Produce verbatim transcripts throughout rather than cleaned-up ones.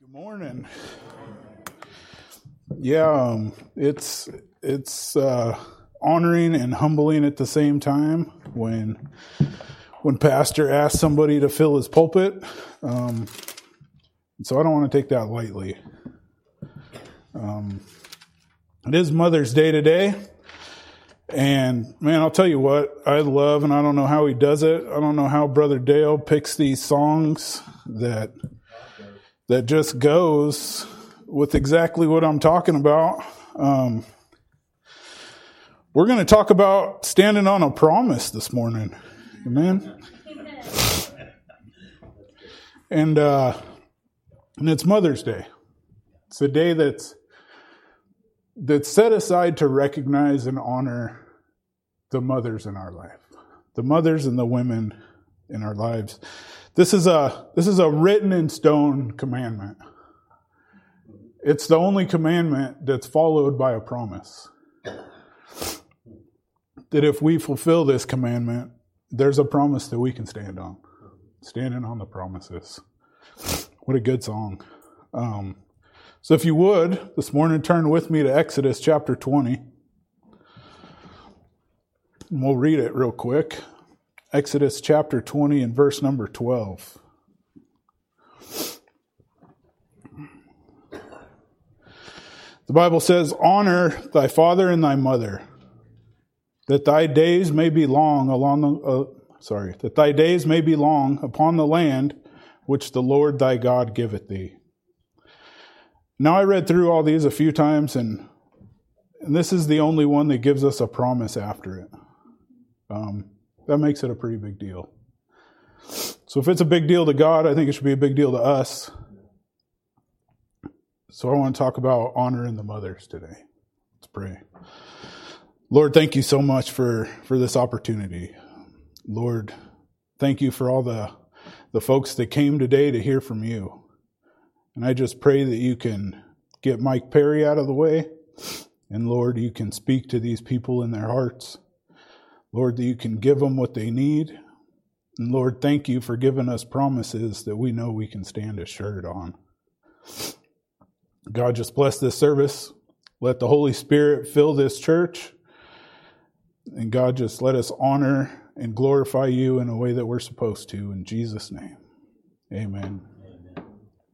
Good morning. Yeah, um, it's it's uh, honoring and humbling at the same time when when pastor asks somebody to fill his pulpit. Um, so I don't want to take that lightly. Um, it is Mother's Day today, and man, I'll tell you what I love, and I don't know how he does it. I don't know how Brother Dale picks these songs that. that just goes with exactly what I'm talking about. Um, we're going to talk about standing on a promise this morning. Amen. Amen. And, uh, and it's Mother's Day. It's a day that's, that's set aside to recognize and honor the mothers in our life, the mothers and the women in our lives. This is a this is a written in stone commandment. It's the only commandment that's followed by a promise. That if we fulfill this commandment, there's a promise that we can stand on. Standing on the promises. What a good song. Um, so if you would, this morning turn with me to Exodus chapter twenty. And we'll read it real quick. Exodus chapter twenty and verse number twelve. The Bible says, "Honor thy father and thy mother, that thy days may be long along the uh, sorry, that thy days may be long upon the land which the Lord thy God giveth thee." Now I read through all these a few times, and and this is the only one that gives us a promise after it. Um, That makes it a pretty big deal. So if it's a big deal to God, I think it should be a big deal to us. So I want to talk about honoring the mothers today. Let's pray. Lord, thank you so much for, for this opportunity. Lord, thank you for all the, the folks that came today to hear from you. And I just pray that you can get Mike Perry out of the way. And Lord, you can speak to these people in their hearts. Lord, that you can give them what they need. And Lord, thank you for giving us promises that we know we can stand assured on. God, just bless this service. Let the Holy Spirit fill this church. And God, just let us honor and glorify you in a way that we're supposed to. In Jesus' name, amen. Amen.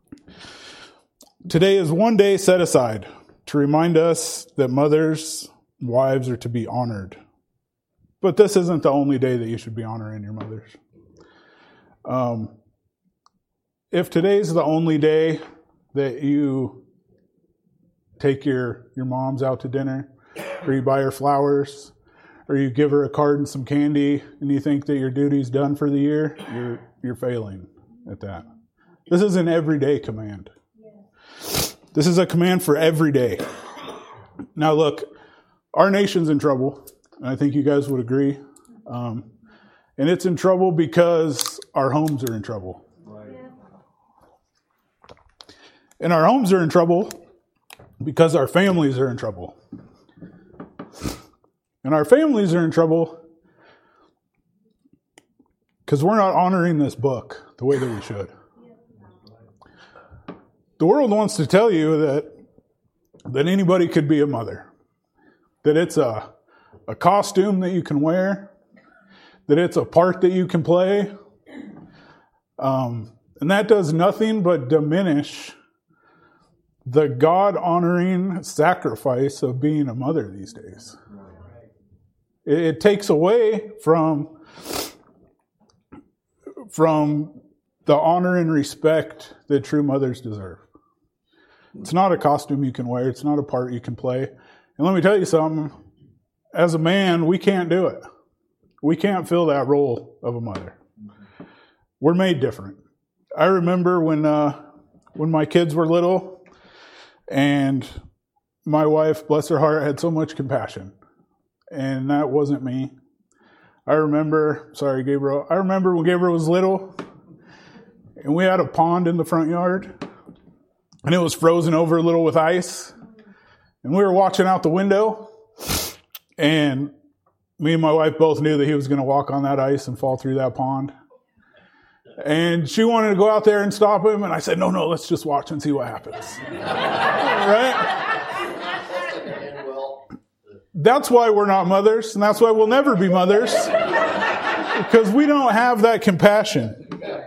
Today is one day set aside to remind us that mothers, wives are to be honored. But this isn't the only day that you should be honoring your mothers. Um, if today's the only day that you take your, your moms out to dinner, or you buy her flowers, or you give her a card and some candy, and you think that your duty's done for the year, you're you're failing at that. This is an everyday command. This is a command for every day. Now look, our nation's in trouble. I think you guys would agree. Um, and it's in trouble because our homes are in trouble. Right. And our homes are in trouble because our families are in trouble. And our families are in trouble because we're not honoring this book the way that we should. The world wants to tell you that, that anybody could be a mother. That it's a A costume that you can wear, that it's a part that you can play. Um, and that does nothing but diminish the God-honoring sacrifice of being a mother these days. It, it takes away from, from the honor and respect that true mothers deserve. It's not a costume you can wear. It's not a part you can play. And let me tell you something. As a man, we can't do it. We can't fill that role of a mother. We're made different. I remember when uh, when my kids were little, and my wife, bless her heart, had so much compassion. And that wasn't me. I remember, sorry, Gabriel, I remember when Gabriel was little, and we had a pond in the front yard, and it was frozen over a little with ice. And we were watching out the window, and me and my wife both knew that he was going to walk on that ice and fall through that pond. And she wanted to go out there and stop him. And I said, no, no, let's just watch and see what happens. Right? That's why we're not mothers. And that's why we'll never be mothers. Because we don't have that compassion.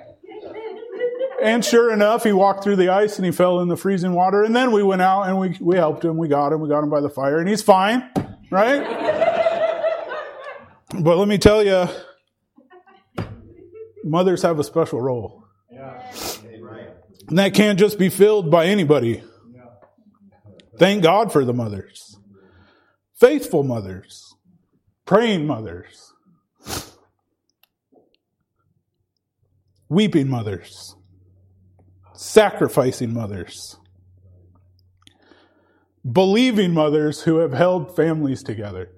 And sure enough, he walked through the ice and he fell in the freezing water. And then we went out and we, we helped him. We got him. We got him by the fire. And he's fine. Right? But let me tell you, mothers have a special role. And that can't just be filled by anybody. Thank God for the mothers. Faithful mothers. Praying mothers. Weeping mothers. Sacrificing mothers. Believing mothers who have held families together.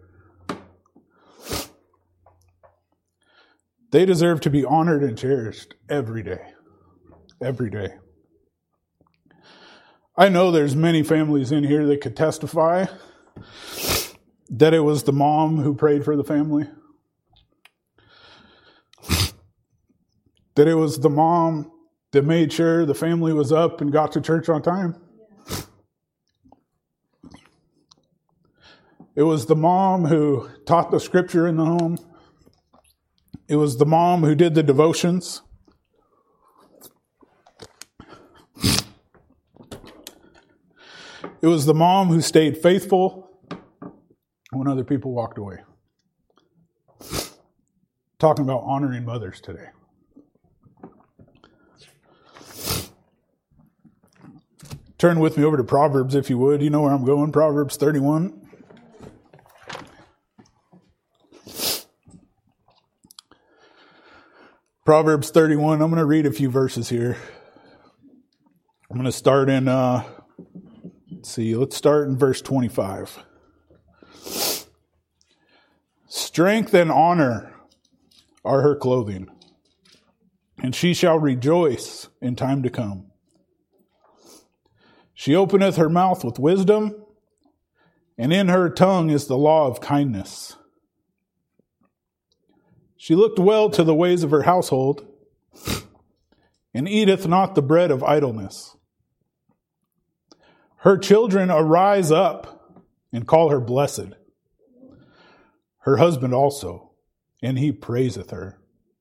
They deserve to be honored and cherished every day. Every day. I know there's many families in here that could testify that it was the mom who prayed for the family. That it was the mom that made sure the family was up and got to church on time. It was the mom who taught the scripture in the home. It was the mom who did the devotions. It was the mom who stayed faithful when other people walked away. Talking about honoring mothers today. Turn with me over to Proverbs, if you would. You know where I'm going, Proverbs thirty-one. Proverbs thirty-one. I'm going to read a few verses here. I'm going to start in, uh, let's see, let's start in verse twenty-five. Strength and honor are her clothing, and she shall rejoice in time to come. She openeth her mouth with wisdom, and in her tongue is the law of kindness. She looked well to the ways of her household, and eateth not the bread of idleness. Her children arise up and call her blessed. Her husband also, and he praiseth her.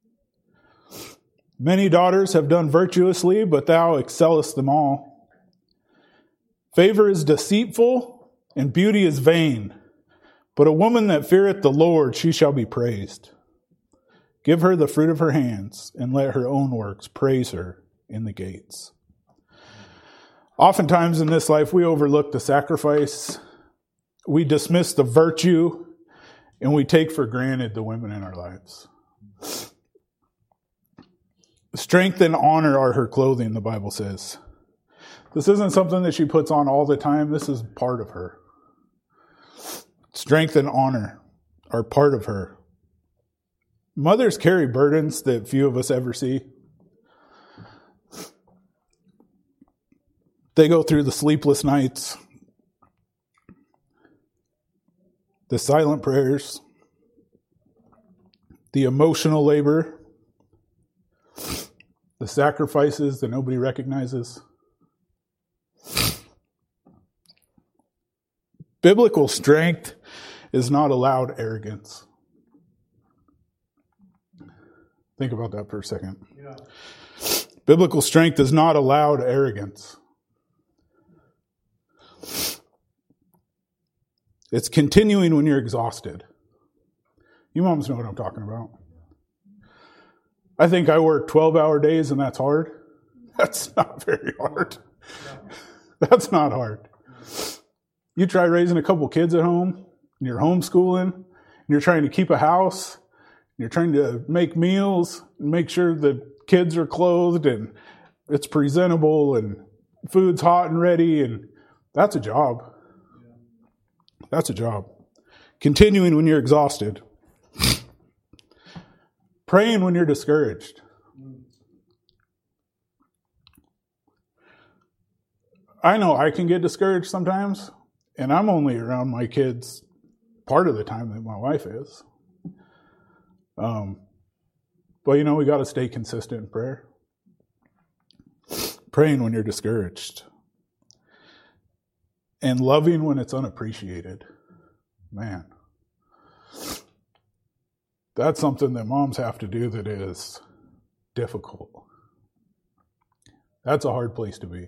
Many daughters have done virtuously, but thou excellest them all. Favor is deceitful, and beauty is vain. But a woman that feareth the Lord, she shall be praised. Give her the fruit of her hands, and let her own works praise her in the gates. Oftentimes in this life, we overlook the sacrifice. We dismiss the virtue, and we take for granted the women in our lives. Strength and honor are her clothing, the Bible says. This isn't something that she puts on all the time. This is part of her. Strength and honor are part of her. Mothers carry burdens that few of us ever see. They go through the sleepless nights, the silent prayers, the emotional labor, the sacrifices that nobody recognizes. Biblical strength is not allowed arrogance. Think about that for a second. Yeah. Biblical strength is not allowed arrogance. It's continuing when you're exhausted. You moms know what I'm talking about. I think I work twelve-hour days and that's hard. That's not very hard. That's not hard. You try raising a couple kids at home, and you're homeschooling, and you're trying to keep a house, and you're trying to make meals, and make sure the kids are clothed, and it's presentable, and food's hot and ready, and that's a job. That's a job. Continuing when you're exhausted. Praying when you're discouraged. I know I can get discouraged sometimes. And I'm only around my kids part of the time that my wife is. Um, But you know, we got to stay consistent in prayer. Praying when you're discouraged. And loving when it's unappreciated. Man. That's something that moms have to do that is difficult. That's a hard place to be.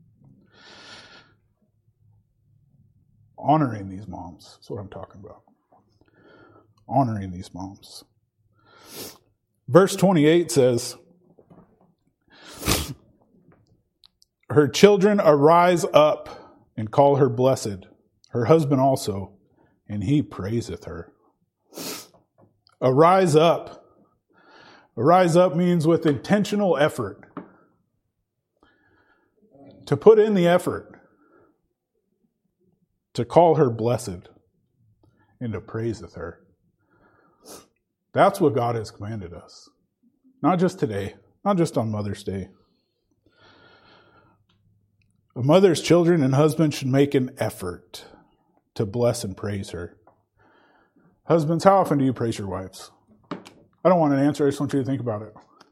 Honoring these moms. That's what I'm talking about. Honoring these moms. Verse twenty-eight says, her children arise up and call her blessed, her husband also, and he praiseth her. Arise up. Arise up means with intentional effort. To put in the effort. To call her blessed and to praiseth her. That's what God has commanded us. Not just today, not just on Mother's Day. A mother's children and husband should make an effort to bless and praise her. Husbands, how often do you praise your wives? I don't want an answer, I just want you to think about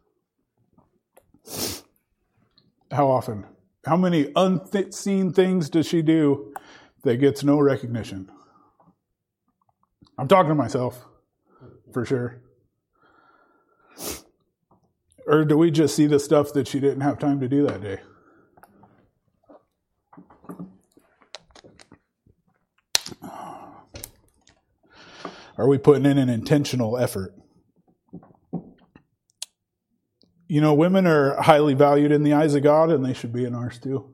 it. How often? How many unseen things does she do that gets no recognition? I'm talking to myself, for sure. Or do we just see the stuff that she didn't have time to do that day? Are we putting in an intentional effort? You know, women are highly valued in the eyes of God, and they should be in ours too.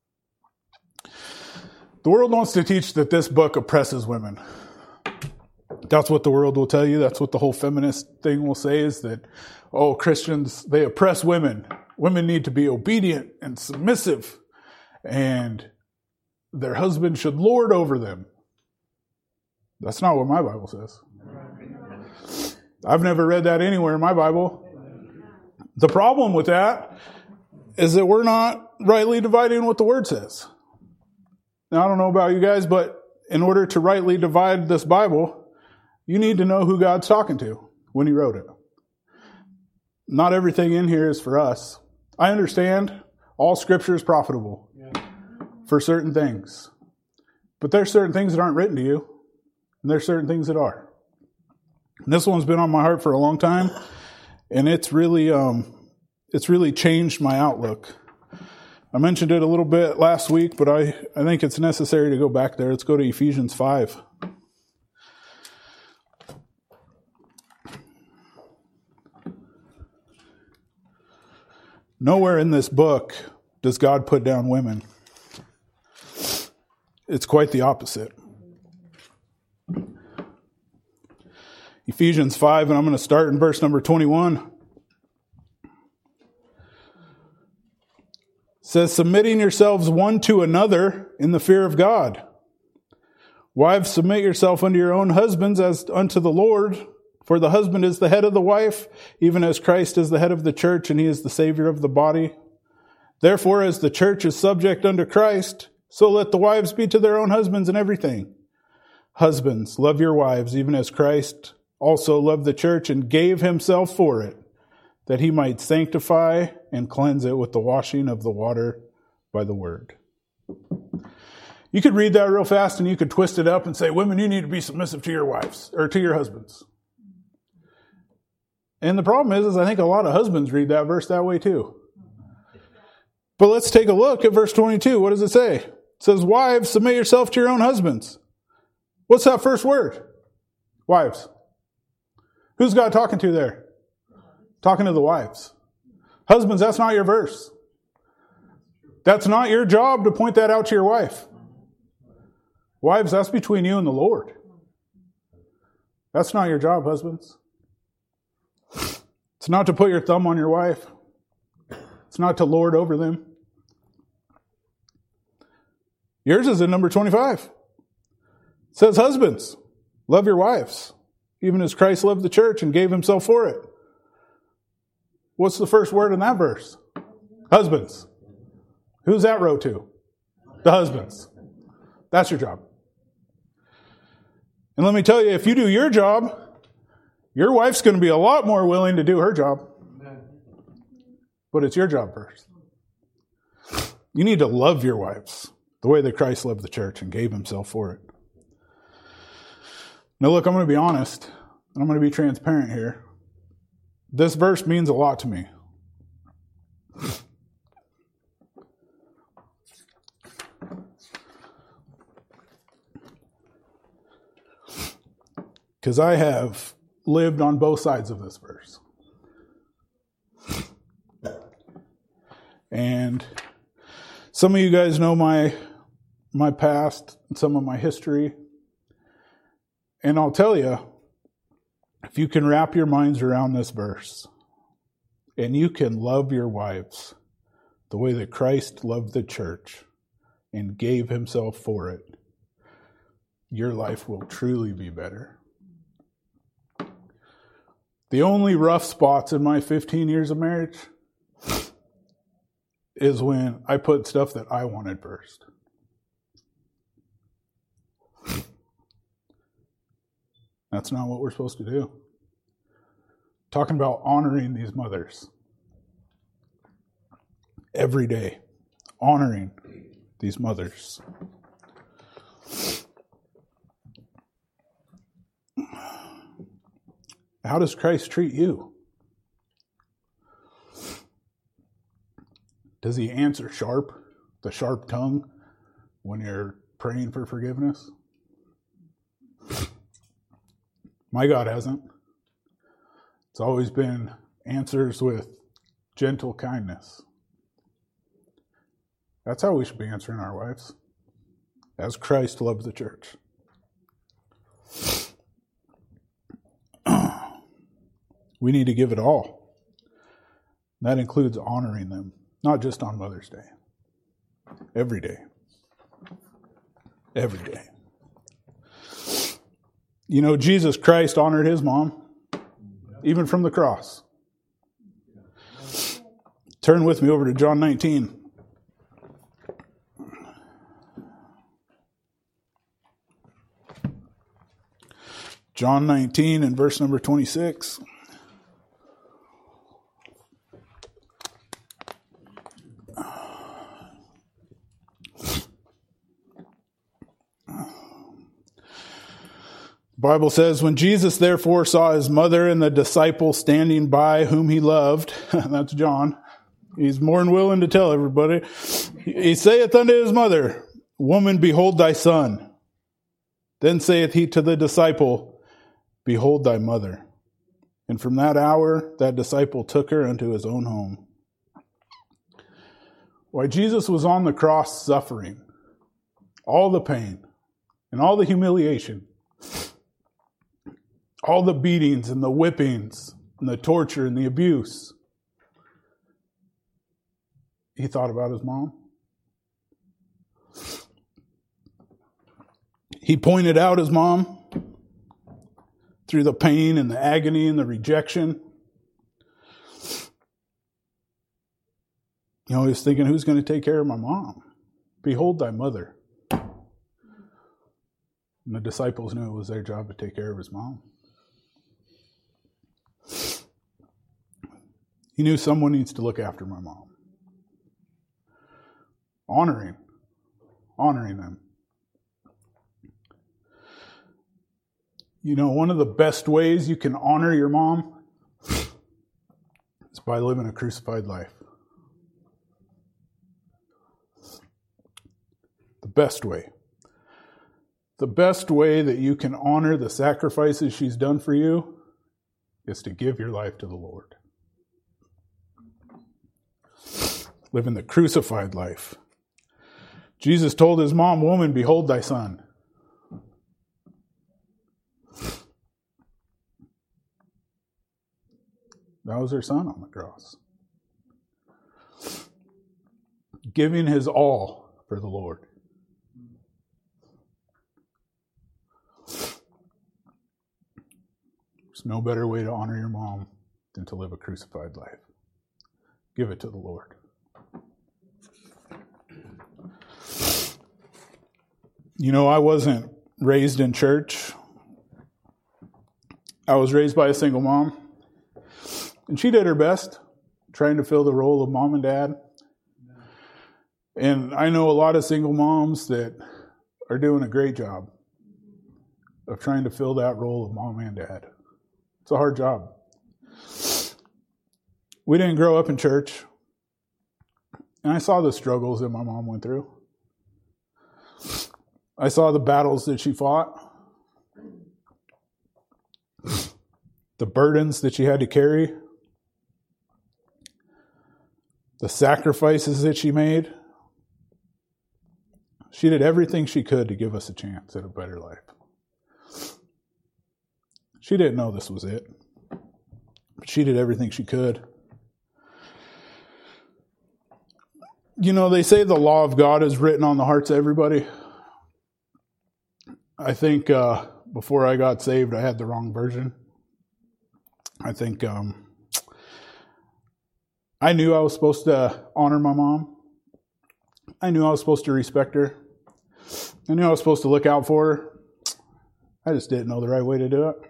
The world wants to teach that this book oppresses women. That's what the world will tell you. That's what the whole feminist thing will say, is that, oh, Christians, they oppress women. Women need to be obedient and submissive, and their husband should lord over them. That's not what my Bible says. I've never read that anywhere in my Bible. The problem with that is that we're not rightly dividing what the Word says. Now, I don't know about you guys, but in order to rightly divide this Bible, you need to know who God's talking to when He wrote it. Not everything in here is for us. I understand all Scripture is profitable for certain things. But there's certain things that aren't written to you, and there's certain things that are. And this one's been on my heart for a long time, and it's really, um, it's really changed my outlook. I mentioned it a little bit last week, but I, I think it's necessary to go back there. Let's go to Ephesians five. Nowhere in this book does God put down women. It's quite the opposite. Ephesians five, and I'm going to start in verse number twenty-one. It says, submitting yourselves one to another in the fear of God. Wives, submit yourself unto your own husbands as unto the Lord. For the husband is the head of the wife, even as Christ is the head of the church, and he is the Savior of the body. Therefore, as the church is subject unto Christ, so let the wives be to their own husbands in everything. Husbands, love your wives, even as Christ also loved the church and gave himself for it, that he might sanctify and cleanse it with the washing of the water by the word. You could read that real fast and you could twist it up and say, women, you need to be submissive to your wives or to your husbands. And the problem is, is I think a lot of husbands read that verse that way too. But let's take a look at verse twenty-two. What does it say? It says, wives, submit yourself to your own husbands. What's that first word? Wives. Who's God talking to there? Talking to the wives. Husbands, that's not your verse. That's not your job to point that out to your wife. Wives, that's between you and the Lord. That's not your job, husbands. It's not to put your thumb on your wife. It's not to lord over them. Yours is in number twenty-five. It says, husbands, love your wives, even as Christ loved the church and gave himself for it. What's the first word in that verse? Husbands. Who's that wrote to? The husbands. That's your job. And let me tell you, if you do your job, Your wife's going to be a lot more willing to do her job. But it's your job first. You need to love your wives the way that Christ loved the church and gave himself for it. Now look, I'm going to be honest, and I'm going to be transparent here. This verse means a lot to me. Because I have lived on both sides of this verse. And some of you guys know my my past, some of my history. And I'll tell you, if you can wrap your minds around this verse, and you can love your wives the way that Christ loved the church and gave himself for it, your life will truly be better. The only rough spots in my fifteen years of marriage is when I put stuff that I wanted first. That's not what we're supposed to do. Talking about honoring these mothers. Every day. Honoring these mothers. How does Christ treat you? Does he answer sharp, the sharp tongue, when you're praying for forgiveness? My God hasn't. It's always been answers with gentle kindness. That's how we should be answering our wives, as Christ loved the church. We need to give it all. That includes honoring them, not just on Mother's Day. Every day. Every day. You know, Jesus Christ honored his mom, even from the cross. Turn with me over to John nineteen. John nineteen and verse number twenty-six. The Bible says, when Jesus therefore saw his mother and the disciple standing by whom he loved, that's John, he's more than willing to tell everybody, he saith unto his mother, Woman, behold thy son. Then saith he to the disciple, Behold thy mother. And from that hour that disciple took her unto his own home. Why, Jesus was on the cross suffering all the pain and all the humiliation, all the beatings and the whippings and the torture and the abuse. He thought about his mom. He pointed out his mom through the pain and the agony and the rejection. You know, he was thinking, who's going to take care of my mom? Behold thy mother. And the disciples knew it was their job to take care of his mom. He knew someone needs to look after my mom. Honoring. Honoring them. You know, one of the best ways you can honor your mom is by living a crucified life. The best way. The best way that you can honor the sacrifices she's done for you is to give your life to the Lord. Living the crucified life. Jesus told his mom, Woman, behold thy son. That was her son on the cross. Giving his all for the Lord. There's no better way to honor your mom than to live a crucified life. Give it to the Lord. You know, I wasn't raised in church. I was raised by a single mom, and she did her best trying to fill the role of mom and dad. And I know a lot of single moms that are doing a great job of trying to fill that role of mom and dad. It's a hard job. We didn't grow up in church, and I saw the struggles that my mom went through. I saw the battles that she fought, the burdens that she had to carry, the sacrifices that she made. She did everything she could to give us a chance at a better life. She didn't know this was it, but she did everything she could. You know, they say the law of God is written on the hearts of everybody. I think uh, before I got saved, I had the wrong version. I think um, I knew I was supposed to honor my mom. I knew I was supposed to respect her. I knew I was supposed to look out for her. I just didn't know the right way to do it.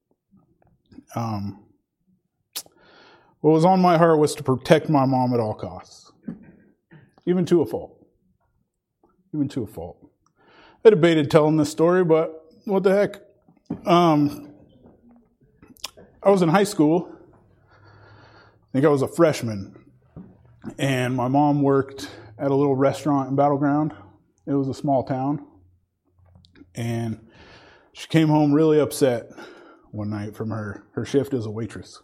Um, what was on my heart was to protect my mom at all costs, even to a fault. Even to a fault. I debated telling this story, but what the heck? Um, I was in high school. I think I was a freshman, and my mom worked at a little restaurant in Battleground. It was a small town, and she came home really upset one night from her, her shift as a waitress.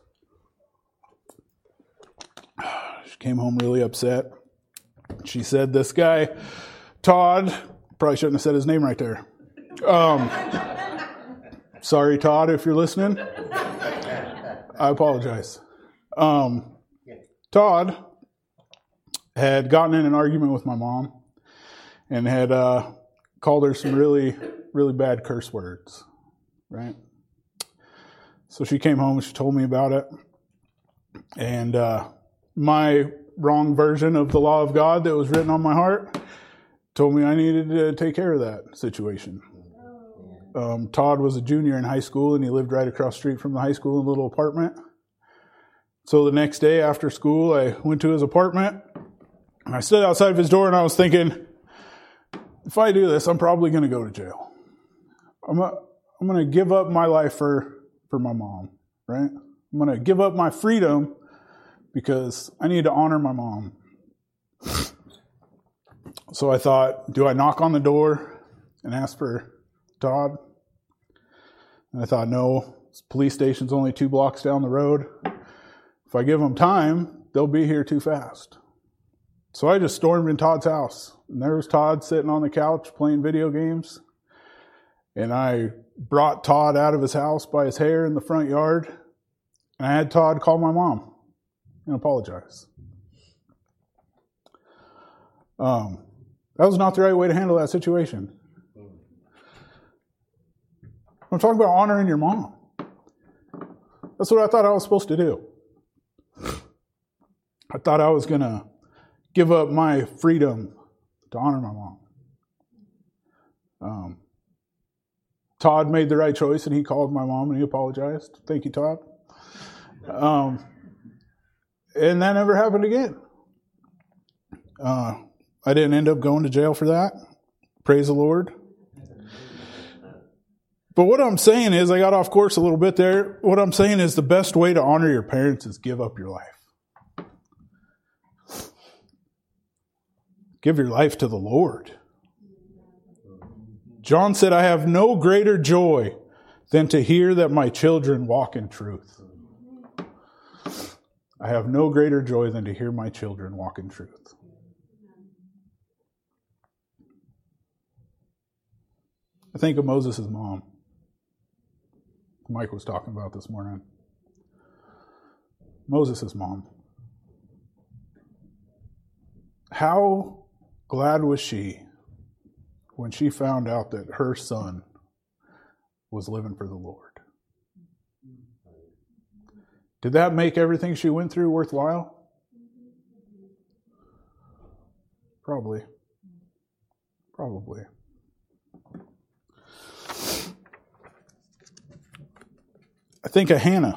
She came home really upset. She said, this guy, Todd, probably shouldn't have said his name right there. Um, sorry, Todd, if you're listening. I apologize. Um, Todd had gotten in an argument with my mom and had uh, called her some really, really bad curse words, right? So she came home and she told me about it. And uh, my wrong version of the law of God that was written on my heart told me I needed to take care of that situation. Um, Todd was a junior in high school, and he lived right across the street from the high school in a little apartment. So the next day after school, I went to his apartment, and I stood outside of his door, and I was thinking, if I do this, I'm probably going to go to jail. I'm a, I'm going to give up my life for, for my mom, right? I'm going to give up my freedom because I need to honor my mom. So I thought, do I knock on the door and ask for Todd? And I thought, no, this police station's only two blocks down the road. If I give them time, they'll be here too fast. So I just stormed in Todd's house. And there was Todd sitting on the couch playing video games. And I brought Todd out of his house by his hair in the front yard. And I had Todd call my mom and apologize. Um, that was not the right way to handle that situation. I'm talking about honoring your mom. That's what I thought I was supposed to do. I thought I was going to give up my freedom to honor my mom. Um, Todd made the right choice, and he called my mom and he apologized. Thank you, Todd. Um, and that never happened again. Uh, I didn't end up going to jail for that. Praise the Lord. But what I'm saying is, I got off course a little bit there. What I'm saying is the best way to honor your parents is give up your life. Give your life to the Lord. John said, I have no greater joy than to hear that my children walk in truth. I have no greater joy than to hear my children walk in truth. I think of Moses' mom. Mike was talking about this morning. Moses' mom. How glad was she when she found out that her son was living for the Lord? Did that make everything she went through worthwhile? Probably. Probably. think of Hannah.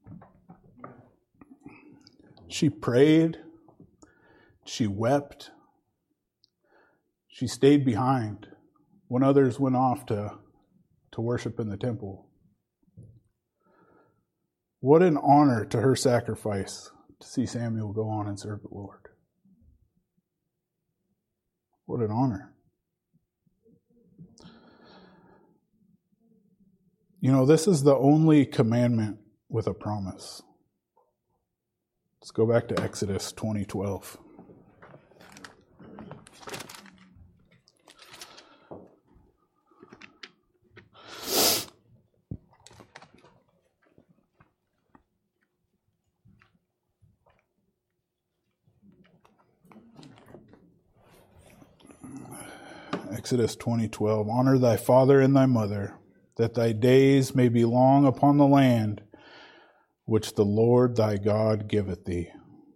She prayed. She wept. She stayed behind when others went off to, to worship in the temple. What an honor to her sacrifice to see Samuel go on and serve the Lord. What an honor. You know, this is the only commandment with a promise. Let's go back to Exodus twenty twelve. Exodus twenty twelve. Honor thy father and thy mother, that thy days may be long upon the land which the Lord thy God giveth thee.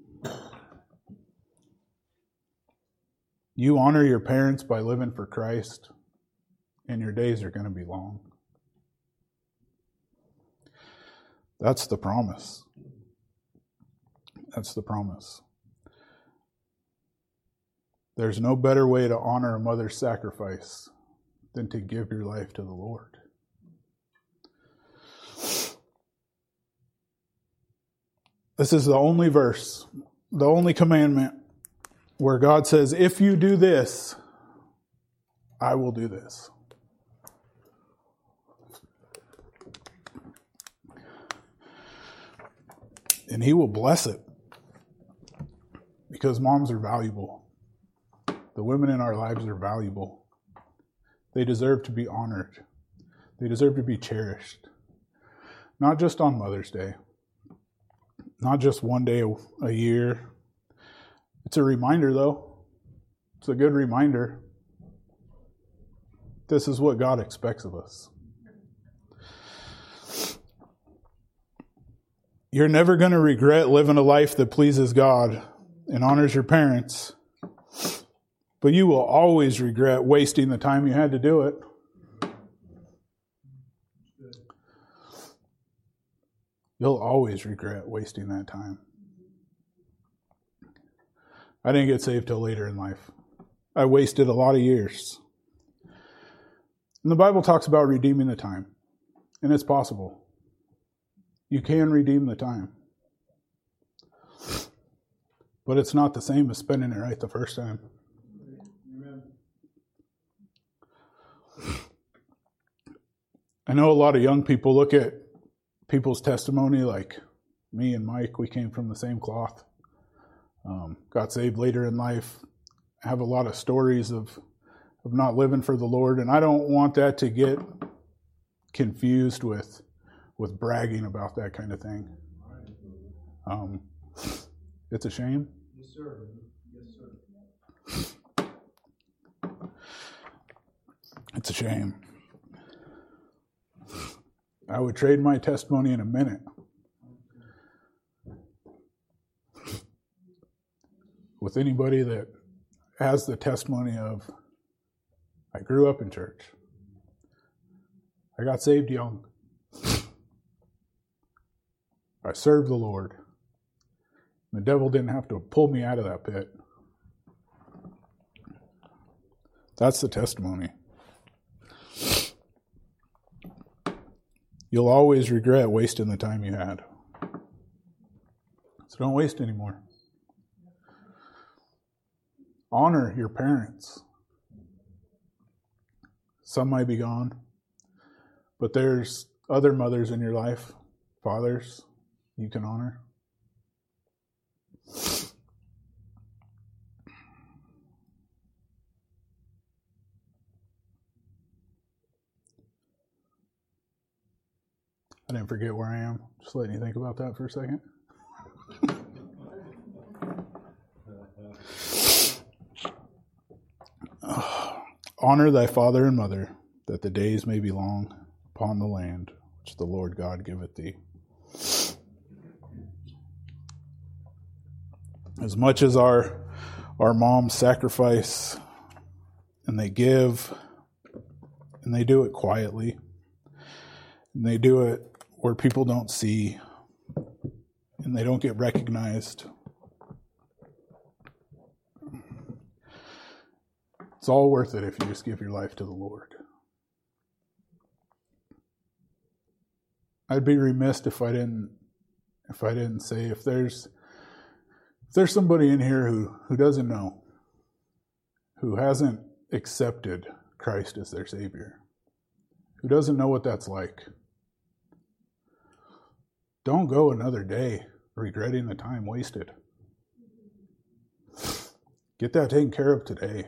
You honor your parents by living for Christ, and your days are going to be long. That's the promise. That's the promise. There's no better way to honor a mother's sacrifice than to give your life to the Lord. This is the only verse, the only commandment where God says, if you do this, I will do this. And He will bless it. Because moms are valuable. The women in our lives are valuable. They deserve to be honored. They deserve to be cherished. Not just on Mother's Day. Not just one day a year. It's a reminder, though. It's a good reminder. This is what God expects of us. You're never going to regret living a life that pleases God and honors your parents. But you will always regret wasting the time you had to do it. You'll always regret wasting that time. I didn't get saved till later in life. I wasted a lot of years. And the Bible talks about redeeming the time. And it's possible. You can redeem the time. But it's not the same as spending it right the first time. I know a lot of young people look at people's testimony like me and Mike. We came from the same cloth. Um, got saved later in life. Have a lot of stories of, of not living for the Lord. And I don't want that to get confused with, with bragging about that kind of thing. Um, it's a shame. Yes, sir. Yes, sir. It's a shame. I would trade my testimony in a minute with anybody that has the testimony of, I grew up in church. I got saved young. I served the Lord. The devil didn't have to pull me out of that pit. That's the testimony. You'll always regret wasting the time you had. So don't waste anymore. Honor your parents. Some might be gone, but there's other mothers in your life, fathers, you can honor. I didn't forget where I am. Just letting you think about that for a second. Oh, honor thy father and mother, that the days may be long upon the land which the Lord God giveth thee. As much as our our moms sacrifice and they give, and they do it quietly, and they do it where people don't see and they don't get recognized. It's all worth it if you just give your life to the Lord. I'd be remiss if I didn't if I didn't say if there's if there's somebody in here who, who doesn't know, who hasn't accepted Christ as their Savior, who doesn't know what that's like, don't go another day regretting the time wasted. Get that taken care of today.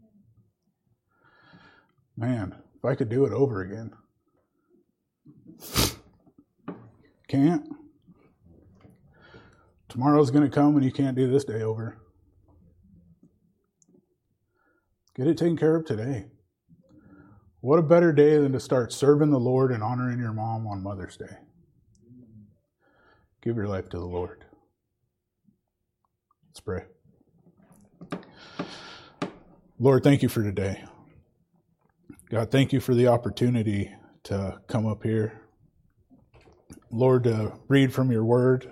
Man, if I could do it over again. Can't. Tomorrow's going to come and you can't do this day over. Get it taken care of today. What a better day than to start serving the Lord and honoring your mom on Mother's Day. Give your life to the Lord. Let's pray. Lord, thank you for today. God, thank you for the opportunity to come up here. Lord, to read from your word.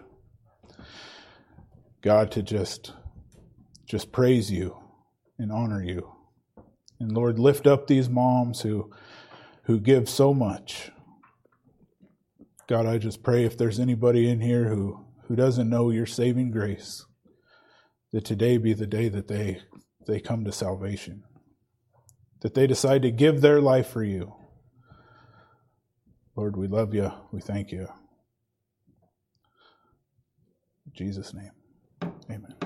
God, to just, just praise you and honor you. And Lord, lift up these moms who, who give so much. God, I just pray if there's anybody in here who, who doesn't know your saving grace, that today be the day that they, they come to salvation. That they decide to give their life for you. Lord, we love you. We thank you. In Jesus' name, amen.